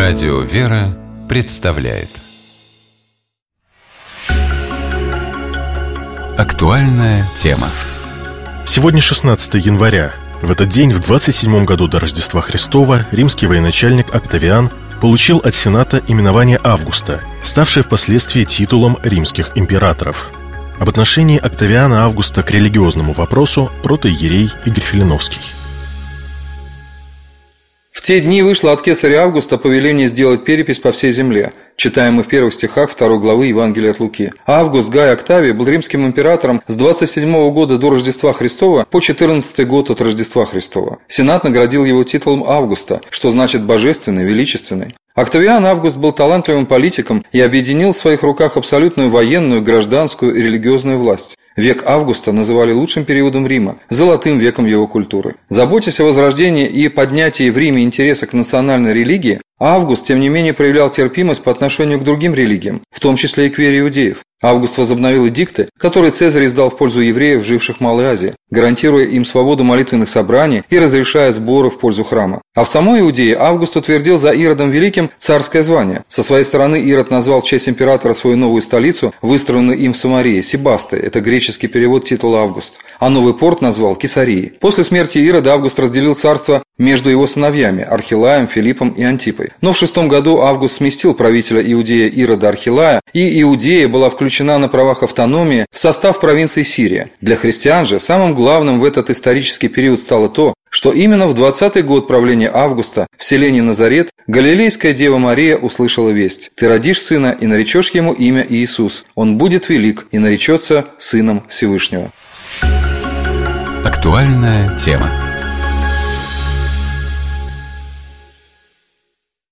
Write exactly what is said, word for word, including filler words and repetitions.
Радио «Вера» представляет актуальная тема. Сегодня шестнадцатое января. В этот день, в двадцать седьмом году до Рождества Христова, римский военачальник Октавиан получил от Сената именование Августа, ставшее впоследствии титулом римских императоров. Об отношении Октавиана Августа к религиозному вопросу протоиерей Игорь Филиновский. В те дни вышло от кесаря Августа повеление сделать перепись по всей земле, читаем мы в первых стихах второй главы Евангелия от Луки. Август Гай Октавий был римским императором с двадцать седьмого года до Рождества Христова по четырнадцатый год от Рождества Христова. Сенат наградил его титулом Августа, что значит божественный, величественный. Октавиан Август был талантливым политиком и объединил в своих руках абсолютную военную, гражданскую и религиозную власть. Век Августа называли лучшим периодом Рима, золотым веком его культуры. Заботясь о возрождении и поднятии в Риме интереса к национальной религии, Август, тем не менее, проявлял терпимость по отношению к другим религиям, в том числе и к вере иудеев. Август возобновил эдикты, которые Цезарь издал в пользу евреев, живших в Малой Азии, гарантируя им свободу молитвенных собраний и разрешая сборы в пользу храма. А в самой Иудее Август утвердил за Иродом Великим царское звание. Со своей стороны Ирод назвал в честь императора свою новую столицу, выстроенную им в Самарии, Себастой, это греческий перевод титула Август, а новый порт назвал Кесарией. После смерти Ирода Август разделил царство между его сыновьями Архилаем, Филиппом и Антипой. Но в шестом году Август сместил правителя Иудея Ирода Архилая, и Иудея была включена на правах автономии в состав провинции Сирия. Для христиан же самым главным в этот исторический период стало то, что именно в двадцатый год правления Августа в селении Назарет галилейская Дева Мария услышала весть: «Ты родишь сына и наречешь ему имя Иисус. Он будет велик и наречется Сыном Всевышнего». Актуальная тема.